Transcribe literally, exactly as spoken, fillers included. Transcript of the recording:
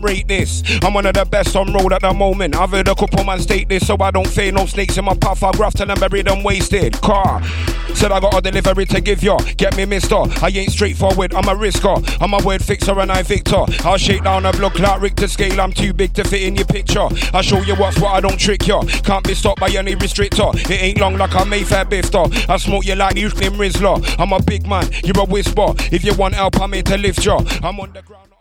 rate this. I'm one of the best on road at the moment. I've heard a couple man state this, so I don't fear no snakes in my path. I graft and bury them wasted. Car said I got a delivery to give ya. Get me mister, I ain't straightforward, I'm a risker. I'm a word fixer and I victor. I'll shake down a block like Richter scale. I'm too big to fit in your picture. I'll show you what's what, I don't trick ya. Can't be stopped by any restrictor. It ain't long like a Mayfair bifter. I smoke you like you Slim Rizzler. I'm a big man, you're a whisper. If you want help, I'm here to lift ya. I'm on the ground.